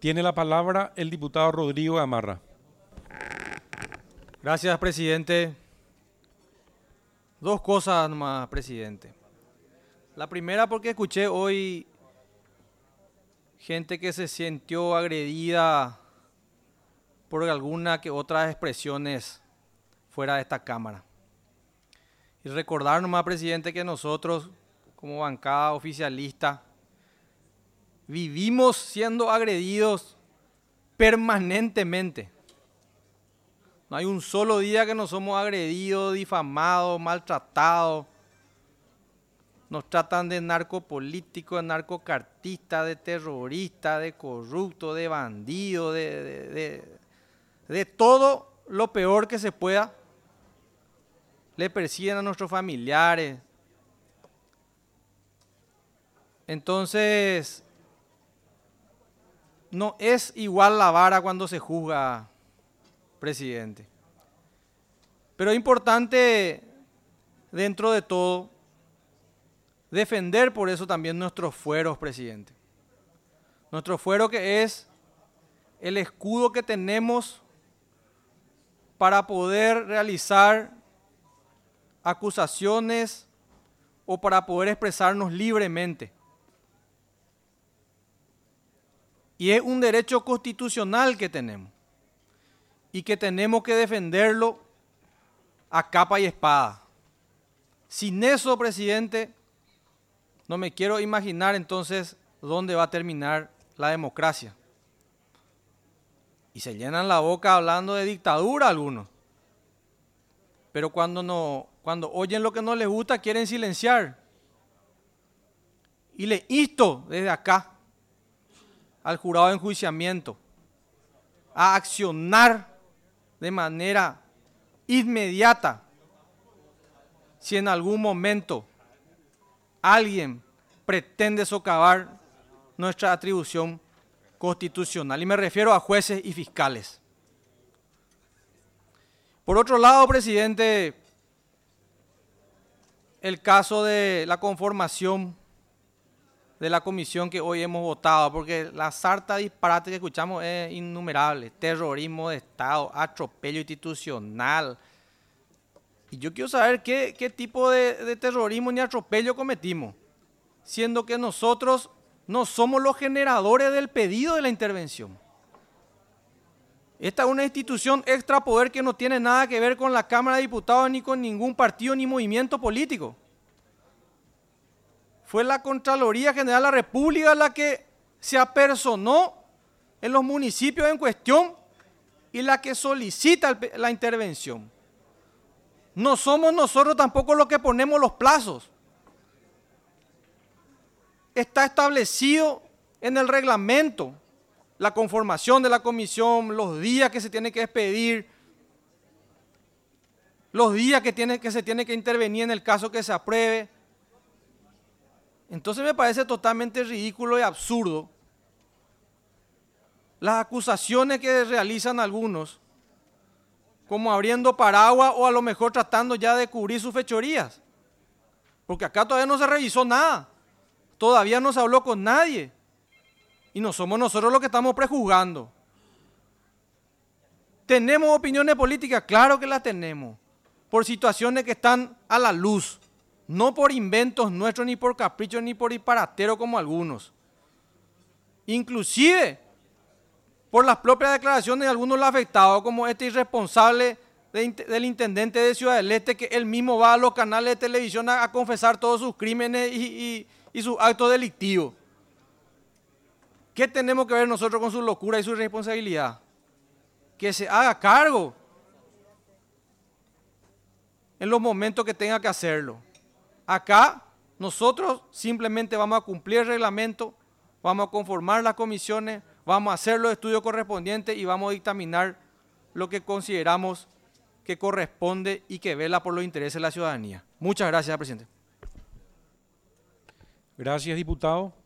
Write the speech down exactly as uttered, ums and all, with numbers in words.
Tiene la palabra el diputado Rodrigo Gamarra. Gracias, presidente. Dos cosas nomás, presidente. La primera, porque escuché hoy gente que se sintió agredida por alguna que otras expresiones fuera de esta Cámara. Y recordar nomás, presidente, que nosotros, como bancada oficialista, vivimos siendo agredidos permanentemente. No hay un solo día que no somos agredidos, difamados, maltratados. Nos tratan de narcopolítico, de narcocartista, de terrorista, de corrupto, de bandido, de, de, de, de todo lo peor que se pueda. Le persiguen a nuestros familiares. Entonces, no es igual la vara cuando se juzga, presidente. Pero es importante, dentro de todo, defender por eso también nuestros fueros, presidente. Nuestro fuero, que es el escudo que tenemos para poder realizar acusaciones o para poder expresarnos libremente. Y es un derecho constitucional que tenemos y que tenemos que defenderlo a capa y espada. Sin eso, presidente, no me quiero imaginar entonces dónde va a terminar la democracia. Y se llenan la boca hablando de dictadura algunos. Pero cuando, no, cuando oyen lo que no les gusta, quieren silenciar. Y le insto desde acá al jurado de enjuiciamiento a accionar de manera inmediata si en algún momento alguien pretende socavar nuestra atribución constitucional. Y me refiero a jueces y fiscales. Por otro lado, presidente, el caso de la conformación de la comisión que hoy hemos votado, porque la sarta de disparate que escuchamos es innumerable: terrorismo de Estado, atropello institucional. Y yo quiero saber qué, qué tipo de, de terrorismo ni atropello cometimos, siendo que nosotros no somos los generadores del pedido de la intervención. Esta es una institución extrapoder que no tiene nada que ver con la Cámara de Diputados, ni con ningún partido ni movimiento político. Fue la Contraloría General de la República la que se apersonó en los municipios en cuestión y la que solicita la intervención. No somos nosotros tampoco los que ponemos los plazos. Está establecido en el reglamento la conformación de la comisión, los días que se tiene que expedir, los días que, tiene, que se tiene que intervenir en el caso que se apruebe. Entonces me parece totalmente ridículo y absurdo las acusaciones que realizan algunos, como abriendo paraguas o a lo mejor tratando ya de cubrir sus fechorías. Porque acá todavía no se revisó nada, todavía no se habló con nadie. Y no somos nosotros los que estamos prejuzgando. ¿Tenemos opiniones políticas? Claro que las tenemos, por situaciones que están a la luz. No por inventos nuestros, ni por caprichos, ni por disparatero como algunos. Inclusive por las propias declaraciones de algunos de los afectados, como este irresponsable de, del intendente de Ciudad del Este, que él mismo va a los canales de televisión a, a confesar todos sus crímenes y, y, y sus actos delictivos. ¿Qué tenemos que ver nosotros con su locura y su irresponsabilidad? Que se haga cargo en los momentos que tenga que hacerlo. Acá nosotros simplemente vamos a cumplir el reglamento, vamos a conformar las comisiones, vamos a hacer los estudios correspondientes y vamos a dictaminar lo que consideramos que corresponde y que vela por los intereses de la ciudadanía. Muchas gracias, presidente. Gracias, diputado.